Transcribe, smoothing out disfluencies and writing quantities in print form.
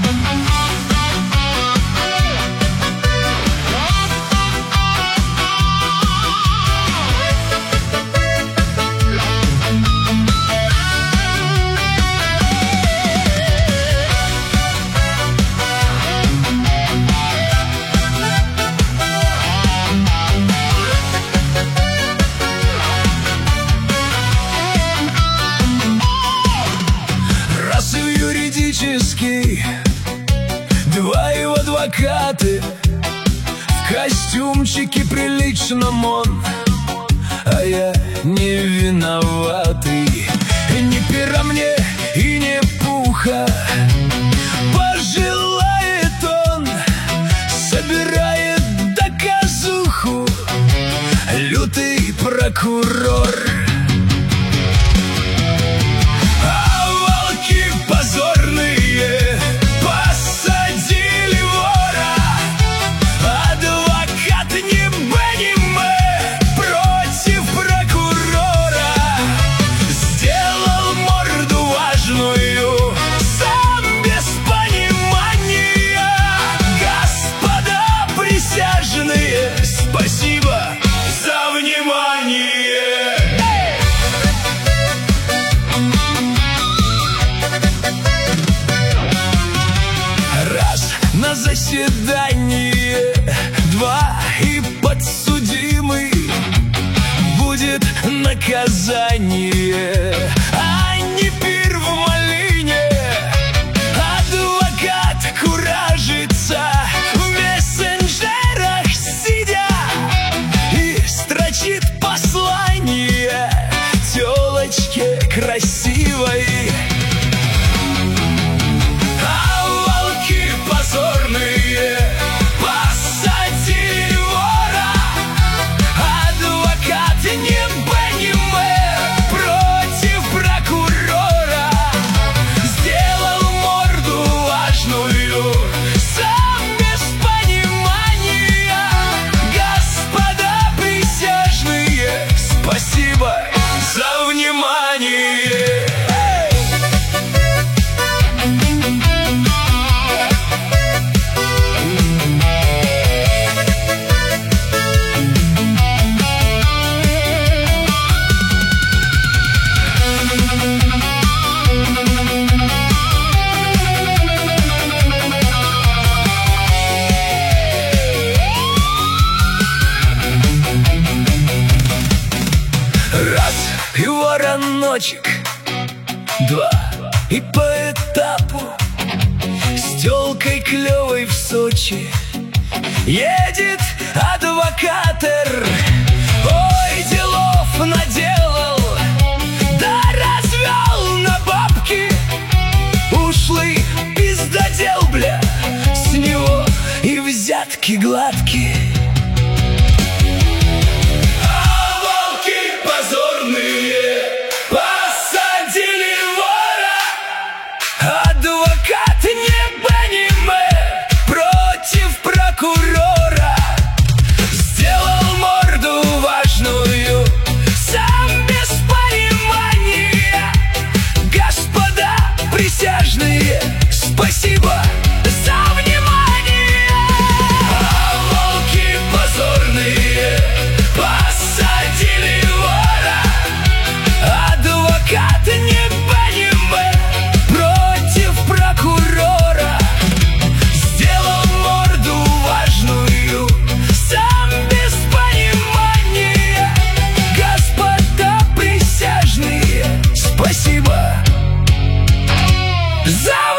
Два его адвокаты в костюмчике приличном он, а я не виноватый. И ни пера мне, и ни пуха. Пожелает он, собирает доказуху, лютый прокурор. Спасибо за внимание! Раз на заседание, два и подсудимый будет наказание. А не пир в малине, адвокат куражится в мессенджерах сидя и строчит послание тёлочке красивой. А волки позорные посадили вора, адвокат не против прокурора сделал морду важную, сам без понимания. Господа присяжные, спасибо за внимание! Раз и вороночек, два и по этапу с тёлкой клёвой в Сочи едет адвокатор. Ой, делов наделал, да развел на бабки. Ушлый пиздодел, бля, с него и взятки гладкие. Посадили вора, адвокат не против прокурора сделал морду важную, сам без понимания. Господа присяжные, спасибо за внимание! А волки позорные посадили вора, адвокат не против прокурора сделал морду важную, сам без понимания. Господа присяжные, спасибо за